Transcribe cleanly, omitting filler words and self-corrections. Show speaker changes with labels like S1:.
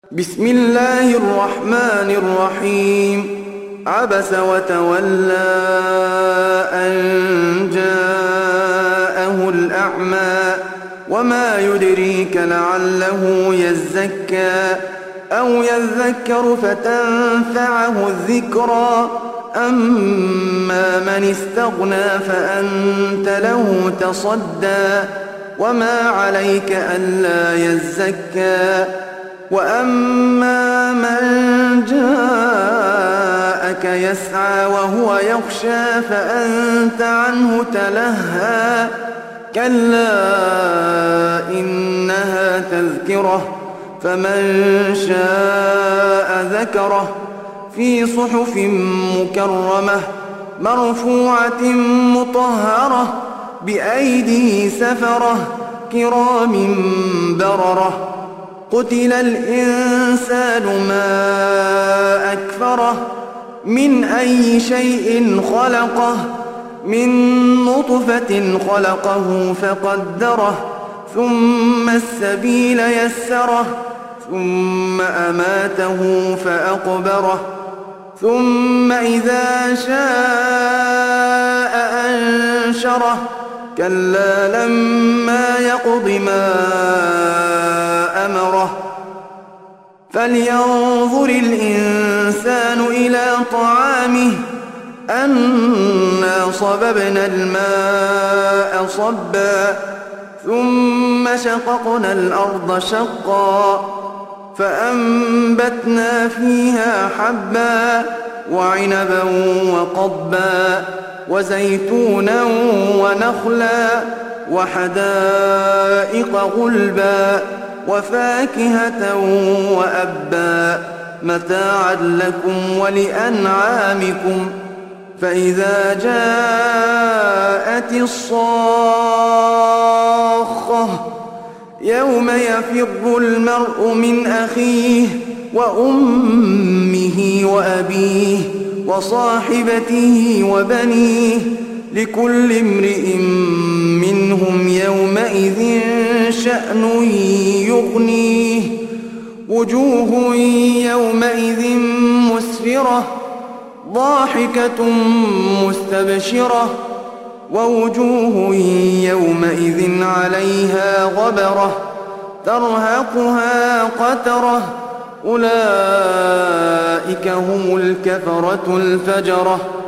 S1: بسم الله الرحمن الرحيم. عبس وتولى أن جاءه الأعمى وما يدريك لعله يزكى أو يذكر فتنفعه الذكرى أما من استغنى فأنت له تصدى وما عليك ألا يزكى وأما من جاءك يسعى وهو يخشى فأنت عنه تلهى كلا إنها تذكرة فمن شاء ذكره في صحف مكرمة مرفوعة مطهرة بأيدي سفرة كرام بررة قتل الإنسان ما أكفره من أي شيء خلقه من نطفة خلقه فقدره ثم السبيل يسره ثم أماته فأقبره ثم إذا شاء أنشره كلا لما يقض ما أمره فلينظر الإنسان إلى طعامه أنا صببنا الماء صبا ثم شققنا الأرض شقا فأنبتنا فيها حبا وعنبا وقضبا وزيتونا ونخلا وحدائق غلبا وفاكهة وأبا متاعا لكم ولأنعامكم فإذا جاءت الصاخة يوم يفر المرء من أخيه وأمه وأبيه وصاحبته وبنيه لكل امرئ منهم يومئذ شأن يغنيه وجوه يومئذ مسفرة ضاحكة مستبشرة ووجوه يومئذ عليها غبرة ترهقها قترة أولئك هم الكفرة الفجرة